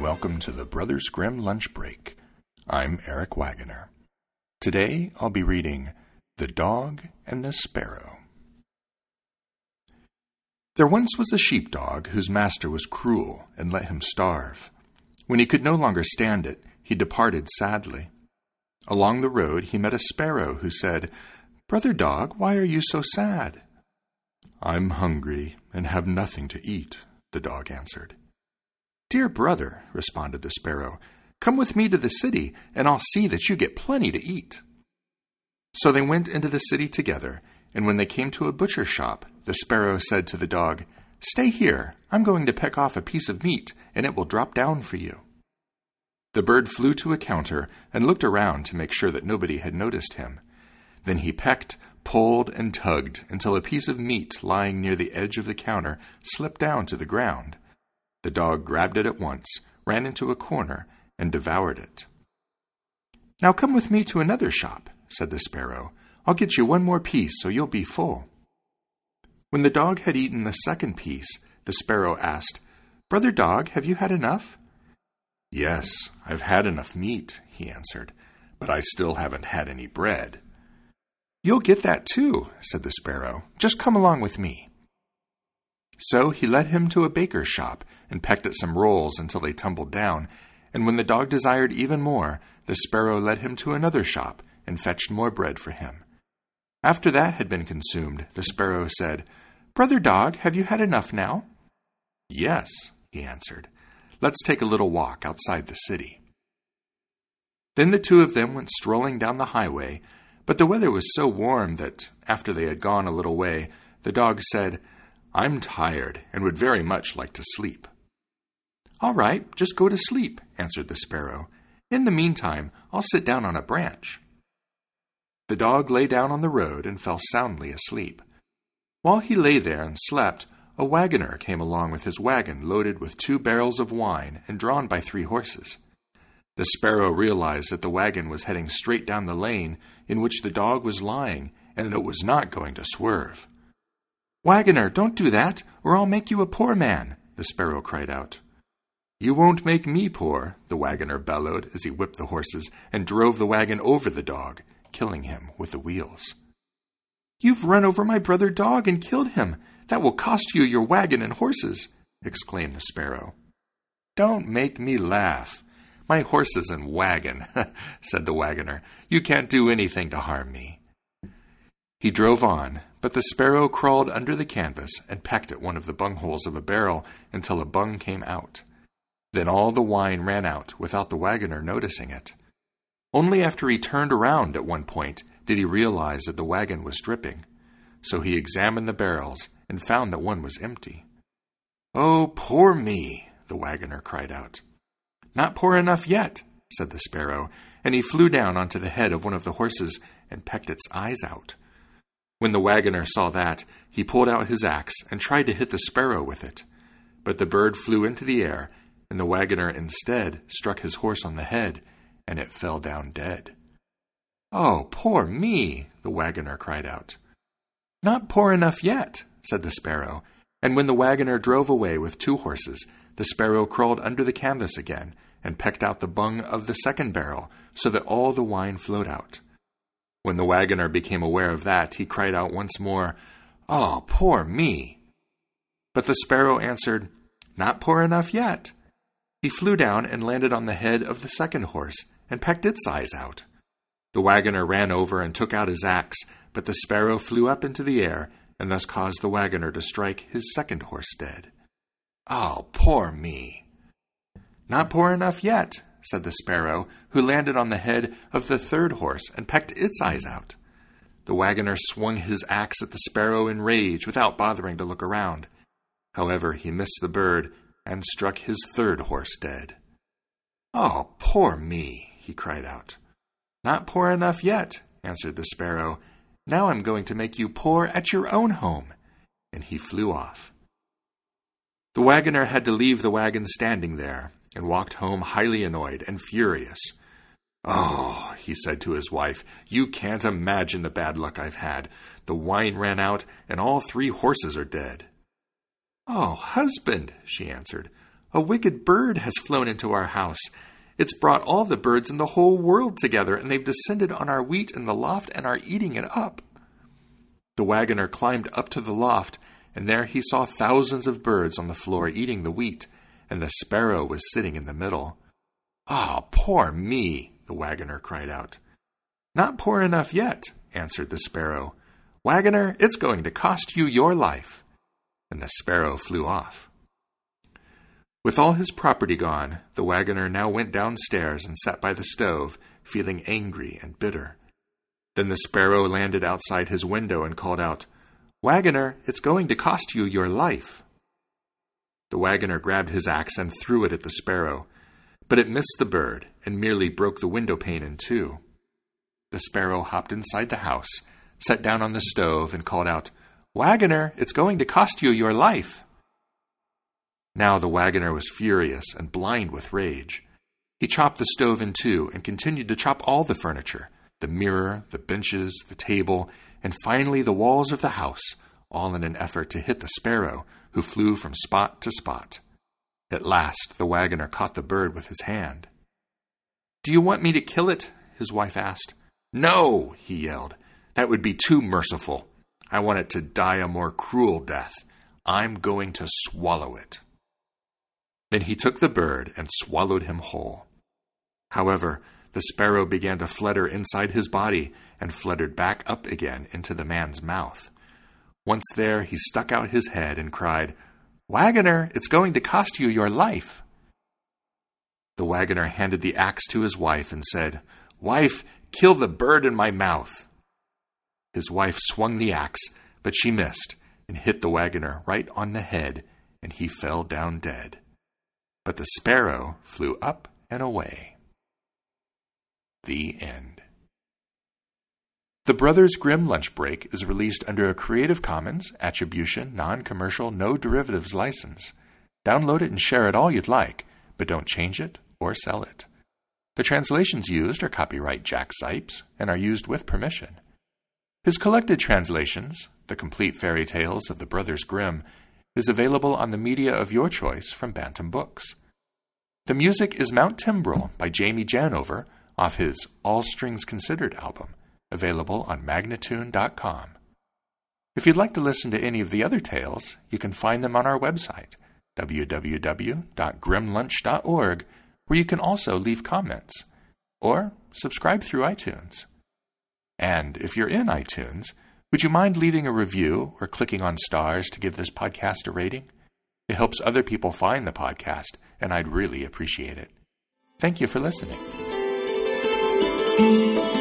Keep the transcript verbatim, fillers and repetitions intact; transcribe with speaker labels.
Speaker 1: welcome to the Brothers Grimm Lunch Break. I'm Eric Wagoner. Today I'll be reading The Dog and the Sparrow. There once was a sheepdog whose master was cruel and let him starve. When he could no longer stand it, he departed sadly. Along the road he met a sparrow who said, "Brother dog, why are you so sad?" "I'm hungry and have nothing to eat," the dog answered. "Dear brother," responded the sparrow, "come with me to the city, and I'll see that you get plenty to eat." So they went into the city together, and when they came to a butcher's shop, the sparrow said to the dog, "Stay here, I'm going to peck off a piece of meat, and it will drop down for you." The bird flew to a counter and looked around to make sure that nobody had noticed him. Then he pecked, pulled, and tugged until a piece of meat lying near the edge of the counter slipped down to the ground. The dog grabbed it at once, ran into a corner, and devoured it. "Now come with me to another shop," said the sparrow. "I'll get you one more piece so you'll be full." When the dog had eaten the second piece, the sparrow asked, "Brother dog, have you had enough?" "Yes, I've had enough meat," he answered, "but I still haven't had any bread." "You'll get that too," said the sparrow. "Just come along with me." So he led him to a baker's shop and pecked at some rolls until they tumbled down, and when the dog desired even more, the sparrow led him to another shop and fetched more bread for him. After that had been consumed, the sparrow said, "Brother dog, have you had enough now?" "Yes," he answered. "Let's take a little walk outside the city." Then the two of them went strolling down the highway, but the weather was so warm that, after they had gone a little way, the dog said, "I'm tired and would very much like to sleep." "All right, just go to sleep," answered the sparrow. "In the meantime, I'll sit down on a branch." The dog lay down on the road and fell soundly asleep. While he lay there and slept, a wagoner came along with his wagon loaded with two barrels of wine and drawn by three horses. The sparrow realized that the wagon was heading straight down the lane in which the dog was lying and that it was not going to swerve. "Wagoner, don't do that, or I'll make you a poor man," the sparrow cried out. "You won't make me poor," the wagoner bellowed as he whipped the horses and drove the wagon over the dog, killing him with the wheels. "You've run over my brother dog and killed him. That will cost you your wagon and horses," exclaimed the sparrow. "Don't make me laugh. My horses and wagon," said the wagoner. "You can't do anything to harm me." He drove on, but the sparrow crawled under the canvas and pecked at one of the bungholes of a barrel until a bung came out. Then all the wine ran out without the wagoner noticing it. Only after he turned around at one point did he realize that the wagon was dripping. So he examined the barrels and found that one was empty. "Oh, poor me," the wagoner cried out. "Not poor enough yet," said the sparrow, and he flew down onto the head of one of the horses and pecked its eyes out. When the wagoner saw that, he pulled out his axe and tried to hit the sparrow with it. But the bird flew into the air, and the wagoner instead struck his horse on the head, and it fell down dead. "Oh, poor me," the wagoner cried out. "Not poor enough yet," said the sparrow, and when the wagoner drove away with two horses, the sparrow crawled under the canvas again and pecked out the bung of the second barrel so that all the wine flowed out. When the wagoner became aware of that, he cried out once more, "Oh, poor me!" But the sparrow answered, "Not poor enough yet." He flew down and landed on the head of the second horse and pecked its eyes out. The wagoner ran over and took out his axe, but the sparrow flew up into the air and thus caused the wagoner to strike his second horse dead. "Oh, poor me!" "Not poor enough yet," said the sparrow, who landed on the head of the third horse and pecked its eyes out. The wagoner swung his axe at the sparrow in rage without bothering to look around. However, he missed the bird and struck his third horse dead. "Oh, poor me!" he cried out. "Not poor enough yet," answered the sparrow. "Now I'm going to make you poor at your own home." And he flew off. The wagoner had to leave the wagon standing there and walked home highly annoyed and furious. "Oh," he said to his wife, "you can't imagine the bad luck I've had. The wine ran out, and all three horses are dead." "Oh, husband," she answered, A wicked bird has flown into our house. It's brought all the birds in the whole world together, and they've descended on our wheat in the loft and are eating it up." The wagoner climbed up to the loft, and there he saw thousands of birds on the floor eating the wheat, and the sparrow was sitting in the middle. "Ah, poor me!" the wagoner cried out. "Not poor enough yet," answered the sparrow. "Wagoner, it's going to cost you your life." And the sparrow flew off. With all his property gone, the wagoner now went downstairs and sat by the stove, feeling angry and bitter. Then the sparrow landed outside his window and called out, "Wagoner, it's going to cost you your life." The wagoner grabbed his axe and threw it at the sparrow, but it missed the bird and merely broke the window pane in two. The sparrow hopped inside the house, sat down on the stove, and called out, "Wagoner, it's going to cost you your life." Now the wagoner was furious and blind with rage. He chopped the stove in two and continued to chop all the furniture, the mirror, the benches, the table, and finally the walls of the house, all in an effort to hit the sparrow, who flew from spot to spot. At last the wagoner caught the bird with his hand. "Do you want me to kill it?" his wife asked. "No," he yelled. "That would be too merciful. I want it to die a more cruel death. I'm going to swallow it." Then he took the bird and swallowed him whole. However, the sparrow began to flutter inside his body and fluttered back up again into the man's mouth. Once there, he stuck out his head and cried, "Wagoner, it's going to cost you your life." The wagoner handed the axe to his wife and said, "Wife, kill the bird in my mouth." His wife swung the axe, but she missed and hit the wagoner right on the head, and he fell down dead. But the sparrow flew up and away. The end. The Brothers Grimm Lunch Break is released under a Creative Commons Attribution, Non-Commercial, No Derivatives license. Download it and share it all you'd like, but don't change it or sell it. The translations used are copyright Jack Zipes and are used with permission. His collected translations, The Complete Fairy Tales of the Brothers Grimm, is available on the media of your choice from Bantam Books. The music is Mount Timbrel by Jamie Janover off his All Strings Considered album, available on magnatune dot com. If you'd like to listen to any of the other tales, you can find them on our website, w w w dot grimm lunch dot org, where you can also leave comments, or subscribe through iTunes. And if you're in iTunes, would you mind leaving a review or clicking on stars to give this podcast a rating? It helps other people find the podcast, and I'd really appreciate it. Thank you for listening.